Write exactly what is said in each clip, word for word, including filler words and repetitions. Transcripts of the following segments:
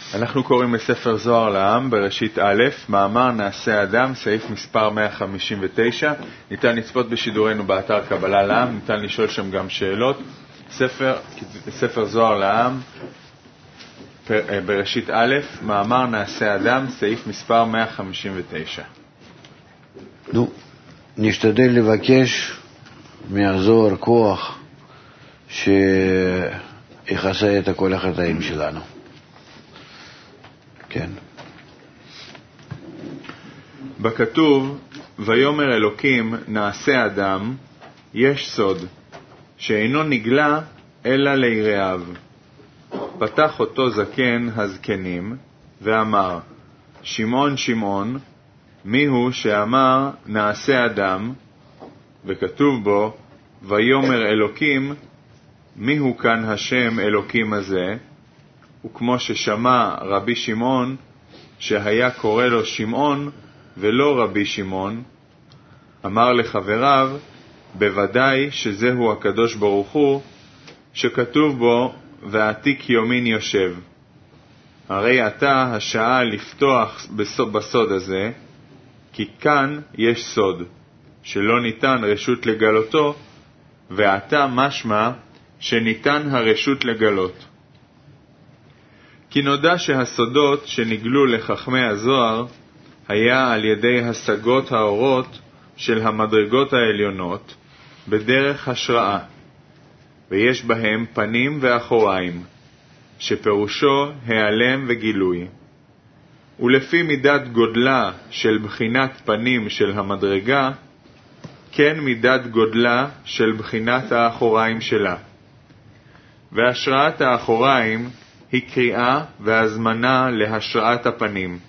אנחנו קוראים בספר זוהר לעם, בראשית א', מאמר נעשה אדם, סעיף מספר מאה חמישים ותשע. ניתן לצפות בשידורנו באתר קבלה לעם, ניתן לשאול שם גם שאלות. ספר, ספר זוהר לעם, בראשית א', מאמר נעשה אדם, סעיף מספר מאה חמישים ותשע. נו, נשתדל לבקש מהזוהר כוח שיחסה את כל החטאים שלנו. כן. בכתוב, ויאמר אלוקים נעשה אדם, יש סוד, שאינו נגלה אלא ליראיו. פתח אותו זקן הזקנים, ואמר, שמעון שמעון, מיהו שאמר נעשה אדם, וכתוב בו, ויאמר אלוקים, מיהו כאן השם אלוקים הזה, וכמו ששמע רבי שמעון, שהיה קורא לו שמעון ולא רבי שמעון, אמר לחבריו, בוודאי שזהו הקדוש ברוך הוא, שכתוב בו, ועתיק יומין יושב. הרי עתה השעה לפתוח בסוד הזה, כי כאן יש סוד, שלא ניתן רשות לגלותו, ועתה משמע שניתן הרשות לגלות. כי נודע שהסודות שנגלו לחכמי הזוהר היה על ידי השגות האורות של המדרגות העליונות בדרך השראה, ויש בהם פנים ואחוריים, שפירושו העלם וגילוי. ולפי מידת גודלה של בחינת פנים של המדרגה, כן מידת גודלה של בחינת האחוריים שלה. והשראת האחוריים היא קריאה והזמנה להשראת הפנים.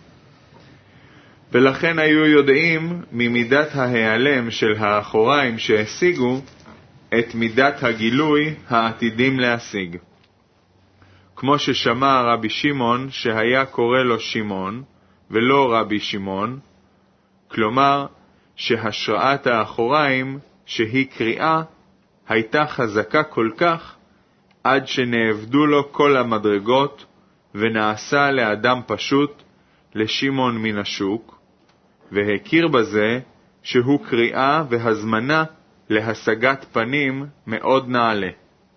ולכן היו יודעים ממידת ההיעלם של האחוריים שהשיגו את מידת הגילוי העתידים להשיג. כמו ששמע רבי שמעון שהיה קורא לו שמעון ולא רבי שמעון, כלומר שהשראת האחוריים שהיא קריאה הייתה חזקה כל כך עד שנעבדו לו כל המדרגות ונעשה לאדם פשוט לשמעון מן השוק, והכיר בזה שהוא קריאה והזמנה להשגת פנים מאוד נעלה.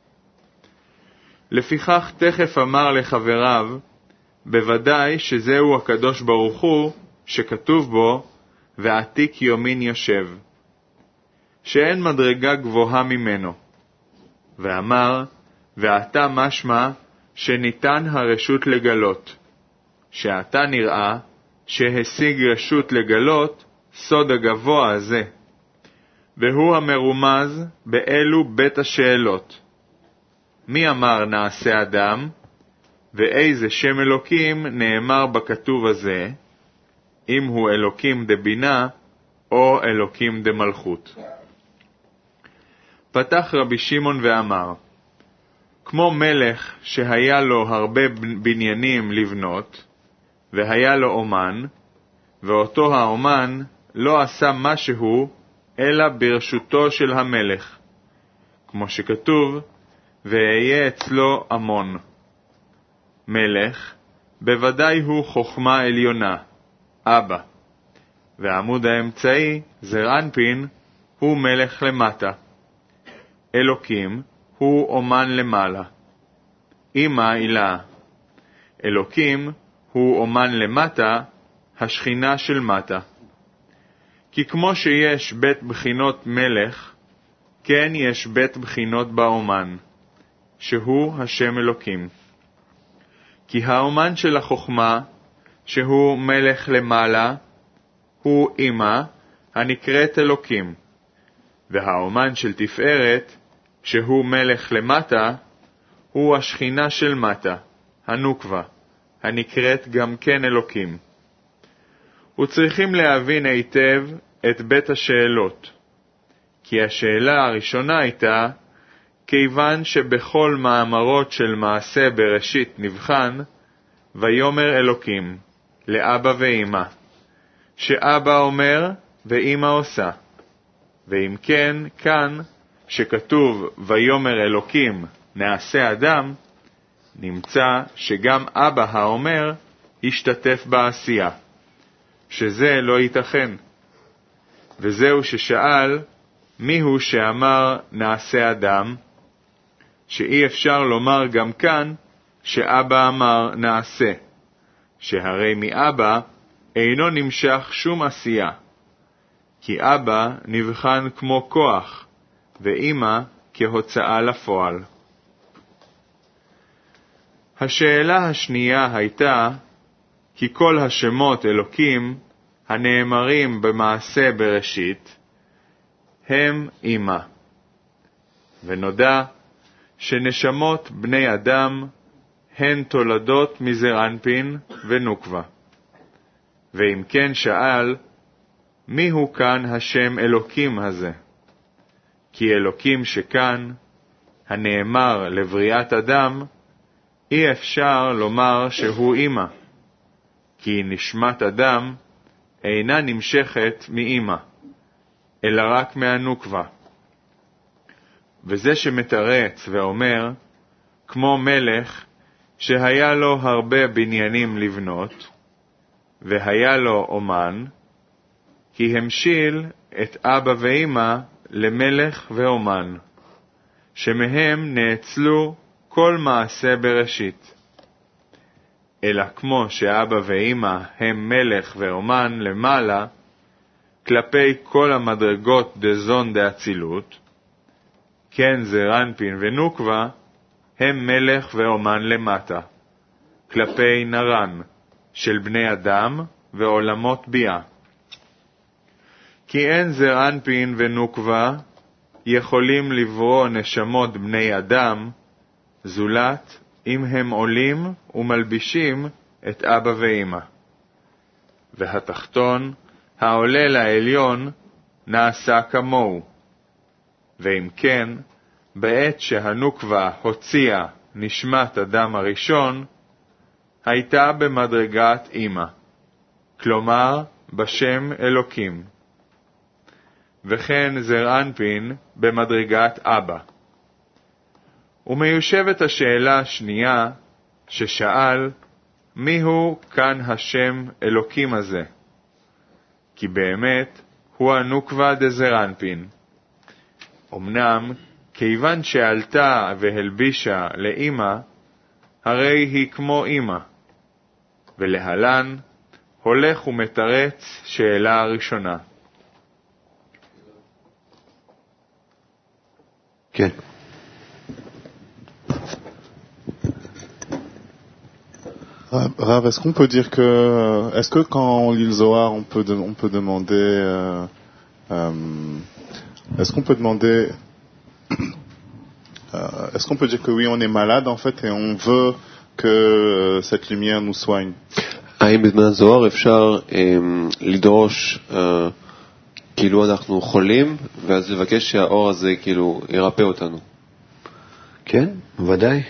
לפיכך תכף אמר לחבריו, בוודאי שזהו הקדוש ברוך הוא שכתוב בו, ועתיק יומין יושב, שאין מדרגה גבוהה ממנו. ואמר, ועתה משמע שניתן הרשות לגלות, שעתה נראה שהשיג רשות לגלות סוד הגבוה הזה, והוא המרומז באלו בית השאלות. מי אמר נעשה אדם, ואיזה שם אלוקים נאמר בכתוב הזה, אם הוא אלוקים דבינה או אלוקים דמלכות. פתח רבי שמעון ואמר, כמו מלך שהיה לו הרבה בניינים לבנות, והיה לו אומן, ואותו האומן לא עשה משהו אלא ברשותו של המלך, כמו שכתוב, ואהיה אצלו המון. מלך, בוודאי הוא חוכמה עליונה, אבא, והעמוד האמצעי, זר אנפין, הוא מלך למטה. אלוקים הוא אומן למעלה. אמא אילה. אלוקים הוא אומן למטה, השכינה של מטה. כי כמו שיש בית בחינות מלך, כן יש בית בחינות באומן, שהוא השם אלוקים. כי האומן של החוכמה, שהוא מלך למעלה, הוא אמא הנקראת אלוקים, והאומן של תפארת, שהוא מלך למטה, הוא השכינה של מטה, הנוקבה, הנקראת גם כן אלוקים. וצריכים להבין היטב את בית השאלות, כי השאלה הראשונה הייתה, כיוון שבכל מאמרות של מעשה בראשית נבחן, ויאמר אלוקים, לאבא ואמא, שאבא אומר ואמא עושה. ואם כן, כאן, שכתוב ויאמר אלוקים נעשה אדם, נמצא שגם אבא האומר השתתף בעשייה, שזה לא ייתכן. וזהו ששאל, מיהו שאמר נעשה אדם, שאי אפשר לומר גם כאן שאבא אמר נעשה, שהרי מאבא אינו נמשך שום עשייה, כי אבא נבחן כמו כוח, ואמא כהוצאה לפועל. השאלה השנייה הייתה, כי כל השמות אלוקים הנאמרים במעשה בראשית הם אמא. ונודע שנשמות בני אדם הן תולדות מזר אנפין ונוקבה. ואם כן שאל, מיהו כאן השם אלוקים הזה? כי אלוקים שכאן, הנאמר לבריאת אדם, אי אפשר לומר שהוא אמא, כי נשמת אדם אינה נמשכת מאמא, אלא רק מהנוקבה. וזה שמתרץ ואומר, כמו מלך שהיה לו הרבה בניינים לבנות, והיה לו אומן, כי המשיל את אבא ואמא למלך ואומן, שמהם נאצלו כל מעשה בראשית. אלא כמו שאבא ואמא הם מלך ואומן למעלה, כלפי כל המדרגות דזון דאצילות, כן זר אנפין ונוקבה, הם מלך ואומן למטה, כלפי נרן של בני אדם ועולמות ביאה. כי אין זר אנפין ונוקבה יכולים לברוא נשמות בני אדם, זולת אם הם עולים ומלבישים את אבא ואמא. והתחתון, העולה לעליון, נעשה כמוהו. ואם כן, בעת שהנוקבה הוציאה נשמת אדם הראשון, הייתה במדרגת אמא, כלומר בשם אלוקים. וכן זר אנפין במדרגת אבא. ומיושבת השאלה השנייה ששאל, מיהו כאן השם אלוקים הזה? כי באמת הוא הנוקבה דזר אנפין. אמנם, כיוון שעלתה והלבישה לאמא, הרי היא כמו אמא. ולהלן, הולך ומתרץ שאלה הראשונה. כן. Rav, est-ce qu'on peut dire que, est-ce que quand on lit le Zohar, on peut, de, on peut demander, euh, euh, est-ce qu'on peut demander, euh, est-ce qu'on peut dire que oui, on est malade en fait et on veut que euh, cette lumière nous soigne? האם בזמן הזוהר אפשר אה, לדרוש אה, כאילו אנחנו חולים, ואז לבקש שהאור הזה כאילו ירפא אותנו? כן, ודאי.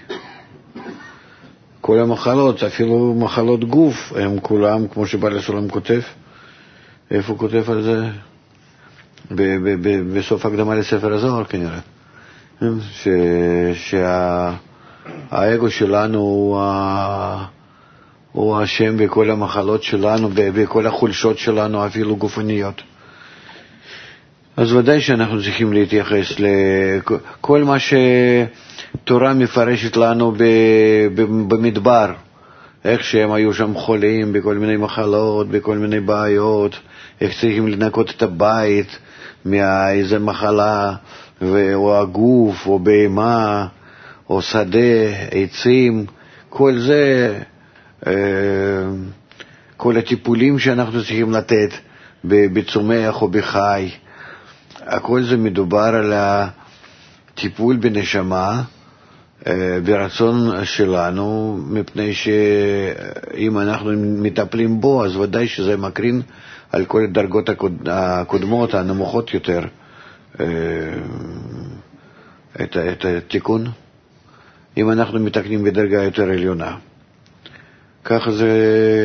כל המחלות, אפילו מחלות גוף, הם כולם, כמו שבעל הסולם כותב, איפה הוא כותב על זה? ב- ב- ב- בסוף הקדמה לספר הזוהר כנראה. ש- שהאגו שלנו הוא, ה- הוא השם בכל המחלות שלנו, בכל החולשות שלנו, אפילו גופניות. אז ודאי שאנחנו צריכים להתייחס לכל מה שתורה מפרשת לנו במדבר, איך שהם היו שם חולים בכל מיני מחלות, בכל מיני בעיות, איך צריכים לנקות את הבית מאיזה מחלה, או הגוף, או בהמה, או שדה, עצים, כל זה, כל הטיפולים שאנחנו צריכים לתת בצומח או בחי, הכל זה מדובר על הטיפול בנשמה, ברצון שלנו, מפני שאם אנחנו מטפלים בו, אז ודאי שזה מקרין על כל הדרגות הקודמות, הנמוכות יותר, את, את התיקון, אם אנחנו מתקנים בדרגה יותר עליונה. ככה זה,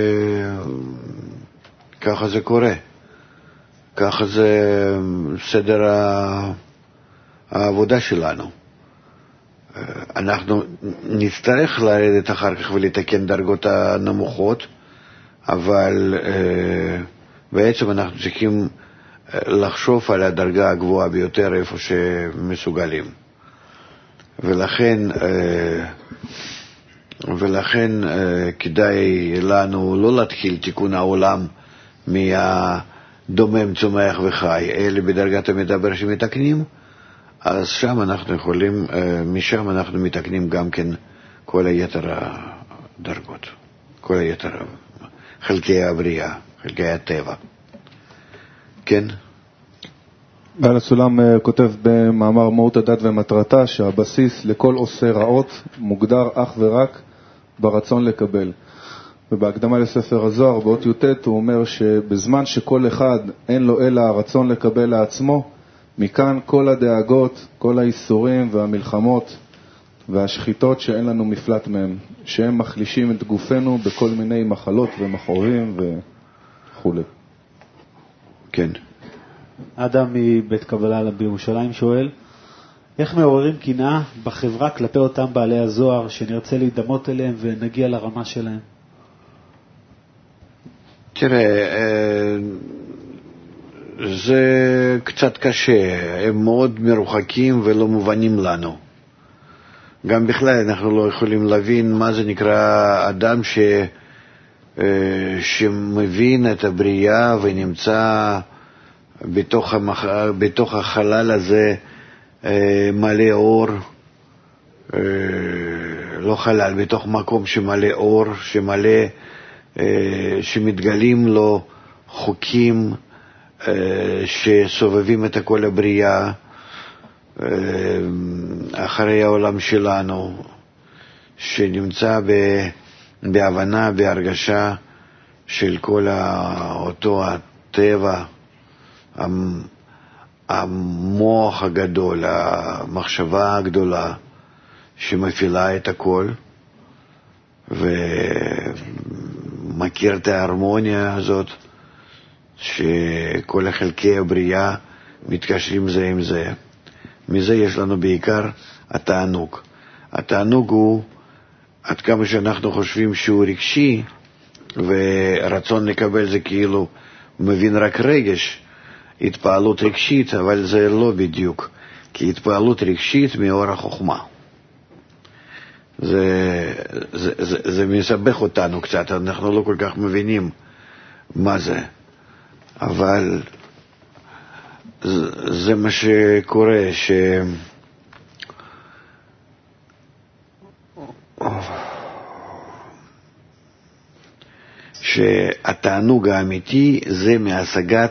ככה זה קורה. ככה זה סדר העבודה שלנו. אנחנו נצטרך לרדת אחר כך ולתקן דרגות הנמוכות, אבל בעצם אנחנו צריכים לחשוב על הדרגה הגבוהה ביותר איפה שמסוגלים. ולכן, ולכן כדאי לנו לא להתחיל תיקון העולם מהדומם, צומח וחי, אלא בדרגת המדבר שמתקנים, אז שם אנחנו יכולים, משם אנחנו מתקנים גם כן כל היתר הדרגות, כל היתר חלקי הבריאה, חלקי הטבע. כן? בעל הסולם כותב במאמר מהות הדת ומטרתה שהבסיס לכל עושה רעות מוגדר אך ורק ברצון לקבל. ובהקדמה לספר הזוהר באות י"ט הוא אומר שבזמן שכל אחד אין לו אלא הרצון לקבל לעצמו, מכאן כל הדאגות, כל האיסורים והמלחמות והשחיטות שאין לנו מפלט מהם, שהם מחלישים את גופנו בכל מיני מחלות ומחורים וכו'. כן. אדם מבית קבלה בירושלים שואל, איך מעוררים קנאה בחברה כלפי אותם בעלי הזוהר שנרצה להידמות אליהם ונגיע לרמה שלהם? תראה, זה קצת קשה, הם מאוד מרוחקים ולא מובנים לנו. גם בכלל אנחנו לא יכולים להבין מה זה נקרא אדם ש... שמבין את הבריאה ונמצא בתוך, המח... בתוך החלל הזה מלא אור, לא חלל, בתוך מקום שמלא אור, שמלא, שמתגלים לו חוקים שסובבים את כל הבריאה אחרי העולם שלנו, שנמצא בהבנה, בהרגשה של כל אותו הטבע, המוח הגדול, המחשבה הגדולה שמפעילה את הכל, ומכיר את ההרמוניה הזאת שכל החלקי הבריאה מתקשרים זה עם זה. מזה יש לנו בעיקר התענוג. התענוג הוא, עד כמה שאנחנו חושבים שהוא רגשי, ורצון לקבל זה כאילו מבין רק רגש, התפעלות רגשית, אבל זה לא בדיוק, כי התפעלות רגשית מאור החוכמה. זה, זה, זה, זה מסבך אותנו קצת, אנחנו לא כל כך מבינים מה זה. אבל זה, זה מה שקורה, ש... שהתענוג האמיתי זה מהשגת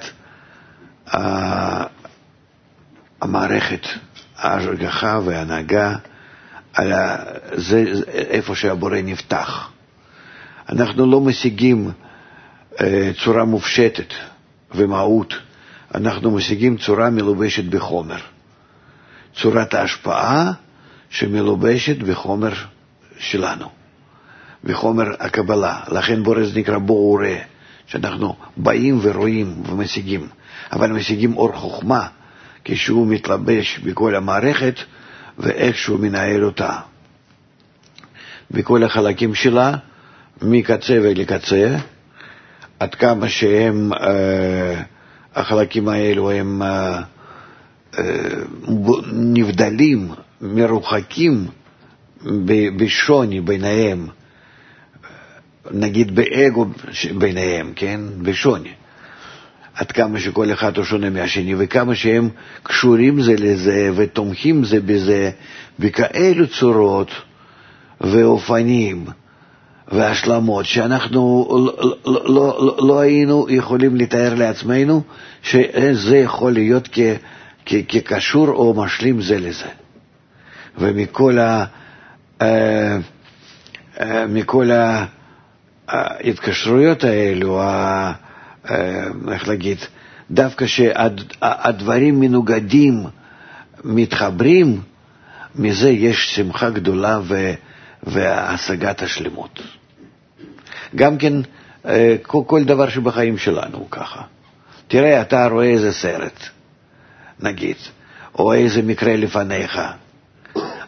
המערכת, ההשגחה וההנהגה, על זה איפה שהבורא נפתח. אנחנו לא משיגים צורה מופשטת ומהות, אנחנו משיגים צורה מלובשת בחומר, צורת ההשפעה שמלובשת בחומר שלנו, בחומר הקבלה. לכן בורא זה נקרא בורא, שאנחנו באים ורואים ומשיגים, אבל משיגים אור חוכמה כשהוא מתלבש בכל המערכת ואיך שהוא מנהל אותה בכל החלקים שלה מקצה ולקצה, עד כמה שהם אה, החלקים האלו הם אה, אה, נבדלים, מרוחקים בשוני ביניהם, נגיד באגו ביניהם, כן? בשוני. עד כמה שכל אחד הוא שונה מהשני, וכמה שהם קשורים זה לזה ותומכים זה בזה, בכאלו צורות ואופנים והשלמות, שאנחנו לא, לא, לא, לא היינו יכולים לתאר לעצמנו שזה יכול להיות כ, כ, כקשור או משלים זה לזה. ומכל ה, אה, אה, מכל ההתקשרויות האלו, ה, איך להגיד, דווקא שהדברים מנוגדים מתחברים, מזה יש שמחה גדולה ו, והשגת השלמות. גם כן כל, כל דבר שבחיים שלנו הוא ככה. תראה, אתה רואה איזה סרט, נגיד, או איזה מקרה לפניך,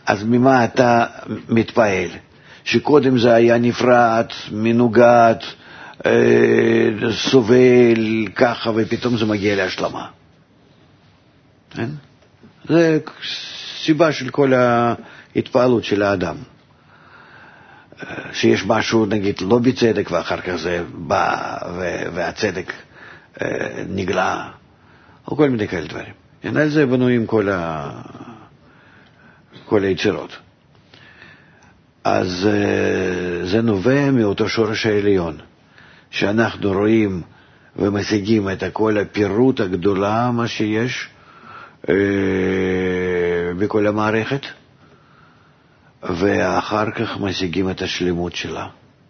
אז ממה אתה מתפעל? שקודם זה היה נפרד, מנוגד, אה, סובל, ככה, ופתאום זה מגיע להשלמה. כן? זה סיבה של כל ההתפעלות של האדם. שיש משהו, נגיד, לא בצדק, ואחר כך זה בא, והצדק נגלה, או כל מיני כאלה דברים. על זה בנויים כל, ה... כל היצירות. אז זה נובע מאותו שורש העליון, שאנחנו רואים ומשיגים את כל הפירוט הגדולה, מה שיש בכל המערכת, ואחר כך משיגים את השלמות שלה,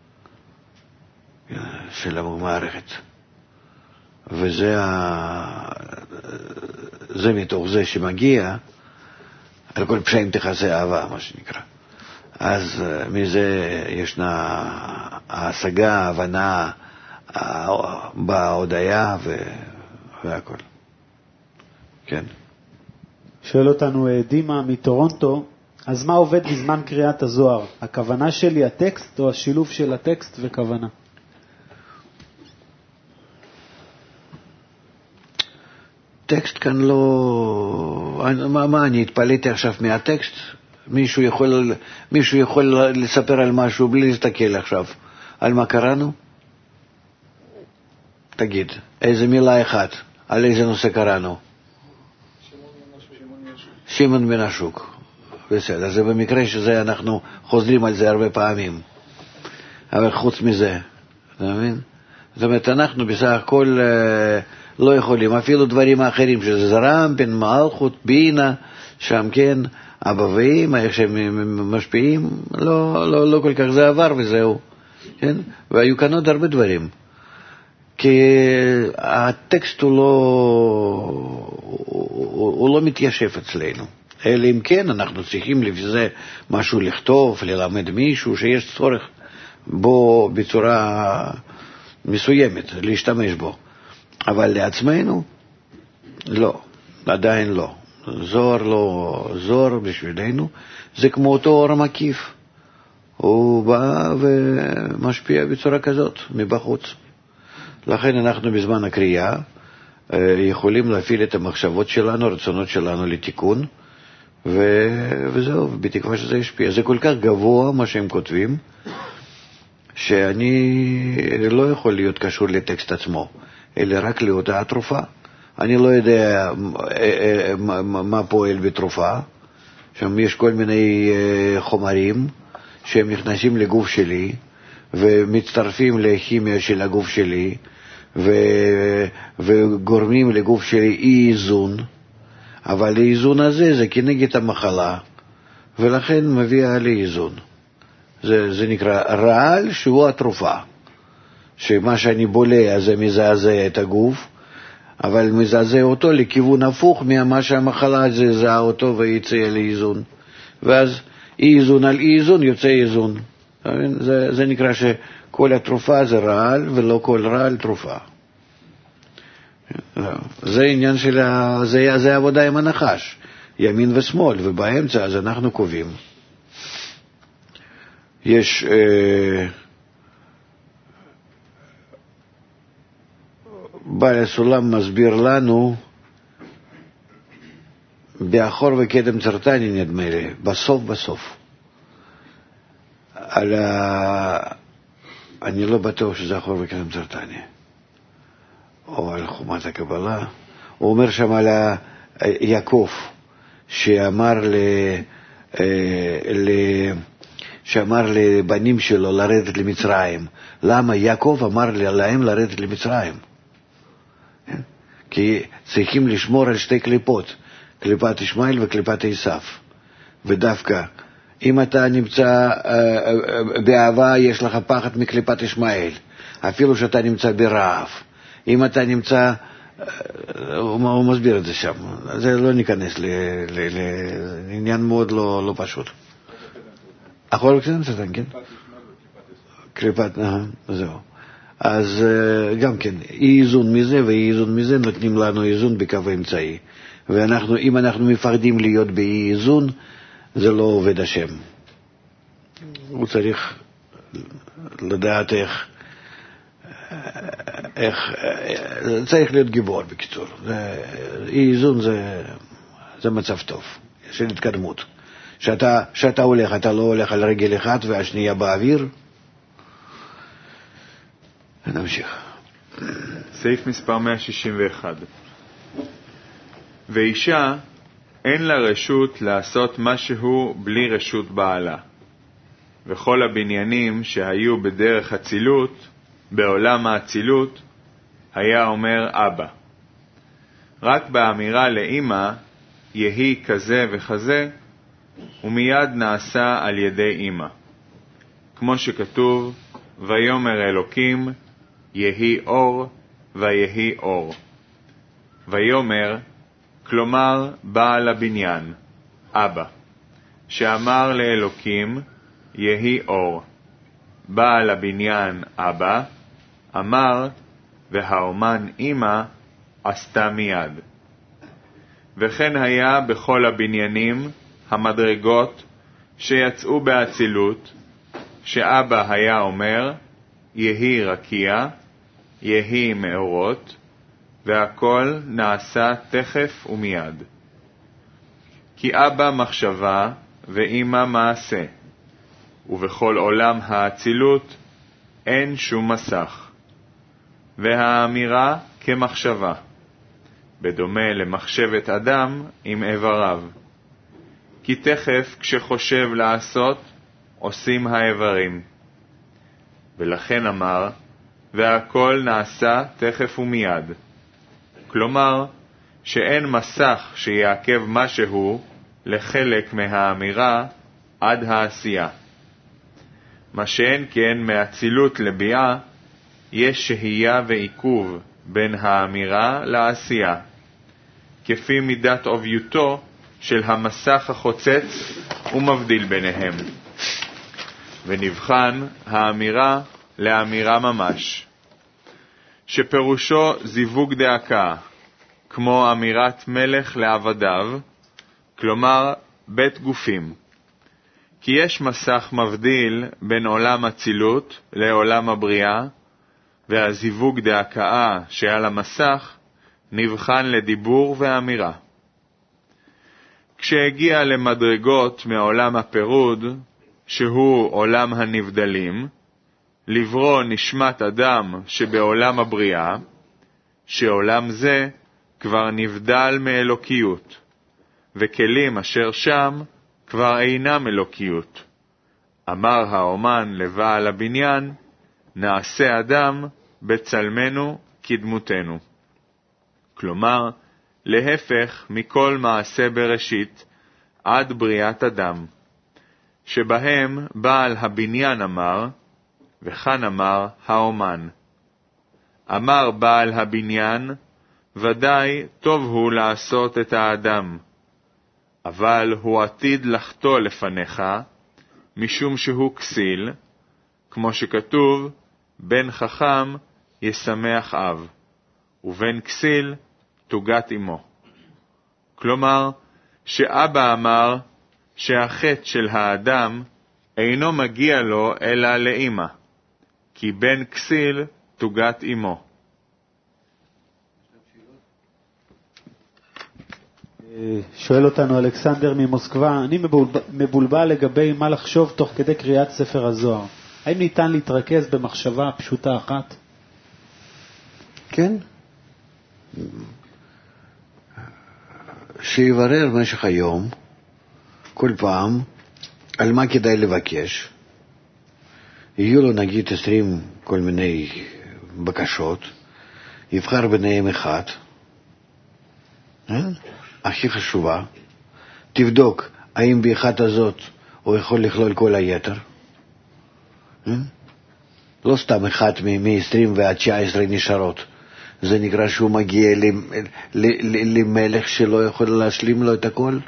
של המערכת. וזה ה... זה מתוך זה שמגיע, על כל פשעים תכסה אהבה, מה שנקרא. אז מזה ישנה ההשגה, ההבנה, בהודעה ו... והכל. כן. שואל אותנו דימה מטורונטו, אז מה עובד בזמן קריאת הזוהר? הכוונה שלי הטקסט או השילוב של הטקסט וכוונה? טקסט כאן לא... מה, מה אני התפלאתי עכשיו מהטקסט? מישהו יכול, מישהו יכול לספר על משהו בלי להסתכל עכשיו. על מה קראנו? תגיד, איזה מילה אחת, על איזה נושא קראנו? שמעון בן השוק. בסדר, זה במקרה שזה אנחנו חוזרים על זה הרבה פעמים. אבל חוץ מזה, אתה מבין? זאת אומרת, אנחנו בסך הכל לא יכולים, אפילו דברים האחרים, שזה זרם, בן מלכות, בינה, שם כן, אבא ואמא, איך שהם משפיעים, לא, לא, לא כל כך זה עבר וזהו. כן? והיו כאן עוד הרבה דברים. כי הטקסט הוא לא, הוא, הוא לא מתיישב אצלנו. אלא אם כן אנחנו צריכים לפי זה משהו לכתוב, ללמד מישהו שיש צורך בו בצורה מסוימת, להשתמש בו. אבל לעצמנו, לא, עדיין לא. זוהר לא, זוהר בשבילנו, זה כמו אותו אור מקיף. הוא בא ומשפיע בצורה כזאת, מבחוץ. לכן אנחנו בזמן הקריאה יכולים להפעיל את המחשבות שלנו, הרצונות שלנו לתיקון, ו... וזהו, בתקווה שזה ישפיע. זה כל כך גבוה מה שהם כותבים, שאני לא יכול להיות קשור לטקסט עצמו, אלא רק לאותה התרופה. אני לא יודע מה פועל בתרופה, שם יש כל מיני חומרים שהם נכנסים לגוף שלי, ומצטרפים לכימיה של הגוף שלי, ו... וגורמים לגוף שלי אי איזון, אבל האיזון הזה זה כנגד המחלה, ולכן מביאה לאיזון. זה, זה נקרא רעל שהוא התרופה, שמה שאני בולע זה מזעזע את הגוף, אבל מזעזע אותו לכיוון הפוך ממה שהמחלה זעזעה אותו ויצא לאיזון. ואז אי איזון על אי איזון יוצא איזון. זה, זה נקרא שכל התרופה זה רעל ולא כל רעל תרופה. זה עניין של ה... זה, זה עבודה עם הנחש, ימין ושמאל, ובאמצע אז אנחנו קובעים. יש אה, בעל הסולם מסביר לנו באחור וקדם צרטני, נדמה לי, בסוף בסוף על ה... אני לא בטוח שזה אחור וקדם צרטני או על חומת הקבלה. הוא אומר שם על יעקב שאמר ל... ל... שאמר לבנים שלו לרדת למצרים. למה יעקב אמר להם לרדת למצרים? כי צריכים לשמור על שתי קליפות, קליפת ישמעאל וקליפת עשיו. ודווקא אם אתה נמצא באהבה יש לך פחד מקליפת ישמעאל, אפילו שאתה נמצא ברעב. אם אתה נמצא, הוא מסביר את זה שם, זה לא ניכנס לעניין מאוד לא, לא פשוט. אחר וקדם צרטני, כן? קליפת, זהו. אז גם כן, אי איזון מזה ואי איזון מזה נותנים לנו איזון בקו האמצעי. ואנחנו, אם אנחנו מפחדים להיות באי איזון, זה לא עובד השם. הוא צריך לדעת איך, איך, צריך להיות גיבור בקיצור. זה, איזון זה, זה מצב טוב, של התקדמות. שאתה, שאתה הולך, אתה לא הולך על רגל אחת והשנייה באוויר. נמשיך. סעיף מספר מאה שישים ואחת. ואישה אין לה רשות לעשות משהו בלי רשות בעלה. וכל הבניינים שהיו בדרך הצילות, בעולם האצילות, היה אומר אבא. רק באמירה לאמא, יהי כזה וכזה, ומיד נעשה על ידי אמא. כמו שכתוב, ויאמר אלוקים, יהי אור, ויהי אור. ויאמר, כלומר בעל הבניין, אבא, שאמר לאלוקים, יהי אור. בעל הבניין, אבא, אמר, והאומן אמא, עשתה מיד. וכן היה בכל הבניינים, המדרגות, שיצאו באצילות, שאבא היה אומר, יהי רקיע, יהי מאורות, והכל נעשה תכף ומיד. כי אבא מחשבה ואמא מעשה, ובכל עולם האצילות אין שום מסך. והאמירה כמחשבה, בדומה למחשבת אדם עם איבריו. כי תכף כשחושב לעשות, עושים האיברים. ולכן אמר, והכל נעשה תכף ומיד. כלומר, שאין מסך שיעכב משהו לחלק מהאמירה עד העשייה. מה שאין כן מאצילות לביאה, יש שהייה ועיכוב בין האמירה לעשייה, כפי מידת עוביותו של המסך החוצץ ומבדיל ביניהם. ונבחן האמירה לאמירה ממש, שפירושו זיווג דאקה, כמו אמירת מלך לעבדיו, כלומר בית גופים. כי יש מסך מבדיל בין עולם הצילות לעולם הבריאה, והזיווג דאקה שעל המסך נבחן לדיבור ואמירה. כשהגיע למדרגות מעולם הפירוד, שהוא עולם הנבדלים, לברוא נשמת אדם שבעולם הבריאה, שעולם זה כבר נבדל מאלוקיות, וכלים אשר שם כבר אינם אלוקיות. אמר האומן לבעל הבניין, נעשה אדם בצלמנו כדמותנו. כלומר, להפך מכל מעשה בראשית עד בריאת אדם, שבהם בעל הבניין אמר, וכאן אמר האומן. אמר בעל הבניין, ודאי טוב הוא לעשות את האדם, אבל הוא עתיד לחטוא לפניך, משום שהוא כסיל, כמו שכתוב, בן חכם ישמח אב, ובן כסיל תוגת אמו. כלומר, שאבא אמר שהחטא של האדם אינו מגיע לו אלא לאמא, כי בן כסיל תוגת אמו. שואל אותנו אלכסנדר ממוסקבה, אני מבולבל, מבולבל לגבי מה לחשוב תוך כדי קריאת ספר הזוהר. האם ניתן להתרכז במחשבה פשוטה אחת? כן. שיברר במשך היום, כל פעם, על מה כדאי לבקש. יהיו לו נגיד עשרים כל מיני בקשות, יבחר ביניהם אחד, הכי חשובה, תבדוק האם באחת הזאת הוא יכול לכלול כל היתר. לא סתם אחד מ-עשרים ועד תשע עשרה נשארות. זה נקרא שהוא מגיע למלך שלא יכול להשלים לו את הכל.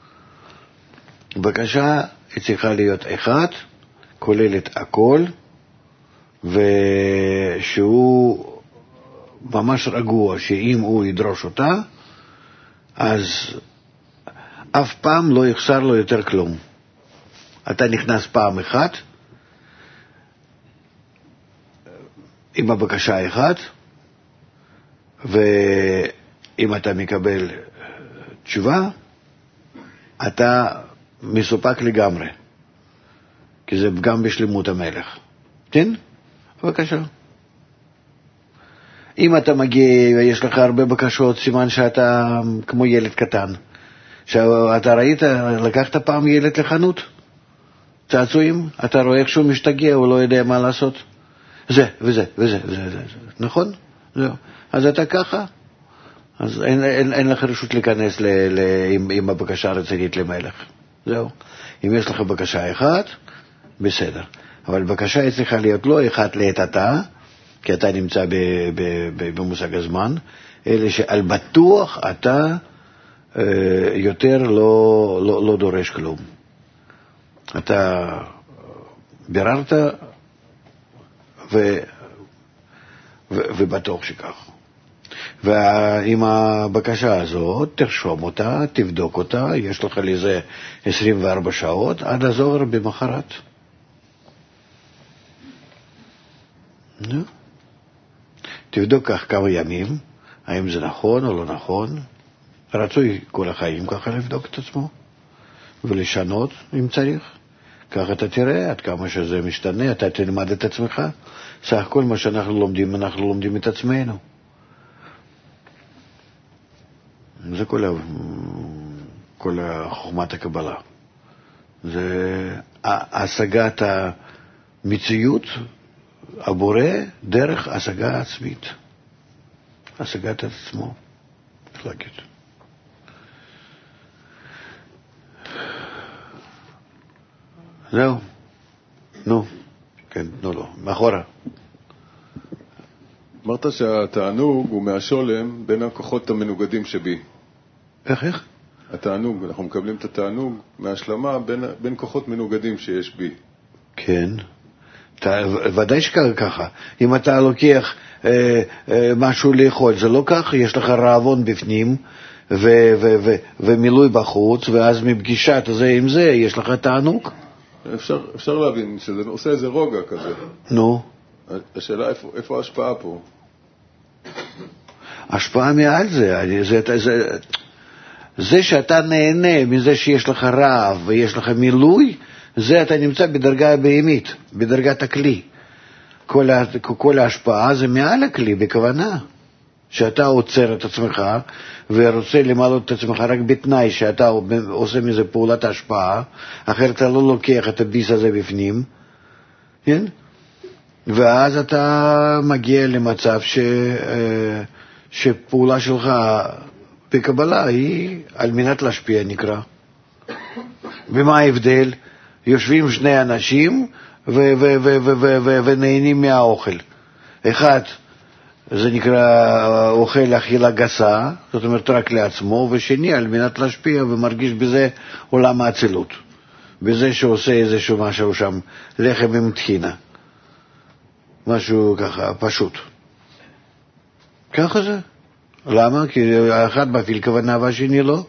בבקשה, היא צריכה להיות אחד, כוללת הכל, ושהוא ממש רגוע שאם הוא ידרוש אותה, אז אף פעם לא יחסר לו יותר כלום. אתה נכנס פעם אחת, עם הבקשה אחת, ואם אתה מקבל תשובה, אתה מסופק לגמרי, כי זה גם בשלמות המלך. כן? בבקשה. אם אתה מגיע ויש לך הרבה בקשות, סימן שאתה כמו ילד קטן. שאתה ראית, לקחת פעם ילד לחנות? צעצועים? אתה רואה כשהוא משתגע, הוא לא יודע מה לעשות. זה וזה וזה וזה, זה. נכון? זהו. אז אתה ככה, אז אין, אין, אין לך רשות להיכנס ל, ל, עם, עם הבקשה הרצינית למלך. זהו. אם יש לך בקשה אחת, בסדר. אבל בקשה היא צריכה להיות לא אחת לעת עתה, כי אתה נמצא ב, ב, ב, במושג הזמן, אלא שעל בטוח אתה אה, יותר לא, לא, לא דורש כלום. אתה ביררת ו, ו, ובטוח שכך. ועם הבקשה הזאת, תרשום אותה, תבדוק אותה, יש לך לזה עשרים וארבע שעות, עד הזוהר במחרת. תבדוק כך כמה ימים, האם זה נכון או לא נכון. רצוי כל החיים ככה לבדוק את עצמו, ולשנות אם צריך. ככה אתה תראה עד כמה שזה משתנה, אתה תלמד את עצמך. סך הכל מה שאנחנו לומדים, אנחנו לומדים את עצמנו. זה כל, ה... כל חוכמת הקבלה. זה השגת המציאות, הבורא, דרך השגה עצמית. השגת עצמו. איך להגיד? זהו. נו. כן, נו, לא. מאחורה. אמרת שהתענוג הוא מהשולם בין הכוחות המנוגדים שבי. איך, איך? התענוג, אנחנו מקבלים את התענוג מהשלמה בין, בין כוחות מנוגדים שיש בי. כן. אתה, ודאי שככה. אם אתה לוקח אה, אה, משהו לאכול, זה לא כך, יש לך רעבון בפנים ו- ו- ו- ומילוי בחוץ, ואז מפגישת זה עם זה יש לך תענוג. אפשר, אפשר להבין שזה עושה איזה רוגע כזה. נו. השאלה איפה, איפה ההשפעה פה? השפעה מעל זה. זה, זה, זה, זה שאתה נהנה מזה שיש לך רעב ויש לך מילוי, זה אתה נמצא בדרגה הבהמית, בדרגת הכלי. כל, כל ההשפעה זה מעל הכלי, בכוונה. שאתה עוצר את עצמך ורוצה למלות את עצמך רק בתנאי שאתה עושה מזה פעולת השפעה, אחרת אתה לא לוקח את הביס הזה בפנים, כן? ואז אתה מגיע למצב ש, שפעולה שלך בקבלה היא על מנת להשפיע נקרא. ומה ההבדל? יושבים שני אנשים ו- ו- ו- ו- ו- ו- ונהנים מהאוכל. אחד, זה נקרא אוכל אכילה גסה, זאת אומרת רק לעצמו, ושני על מנת להשפיע ומרגיש בזה עולם האצילות. בזה שעושה איזשהו משהו שם, לחם עם תחינה. משהו ככה פשוט. ככה זה. למה? כי האחד מפעיל כוונה והשני לא.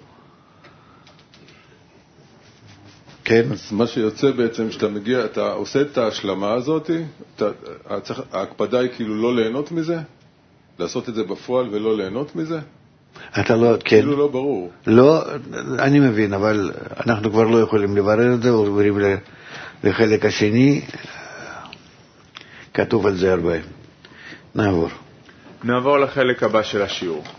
כן. אז מה שיוצא בעצם שאתה מגיע, אתה עושה את ההשלמה הזאת, אתה, ההקפדה היא כאילו לא ליהנות מזה? לעשות את זה בפועל ולא ליהנות מזה? אתה לא, כן. כאילו לא ברור. לא, אני מבין, אבל אנחנו כבר לא יכולים לברר את זה, עוברים לחלק השני, כתוב על זה הרבה. נעבור. נעבור לחלק הבא של השיעור.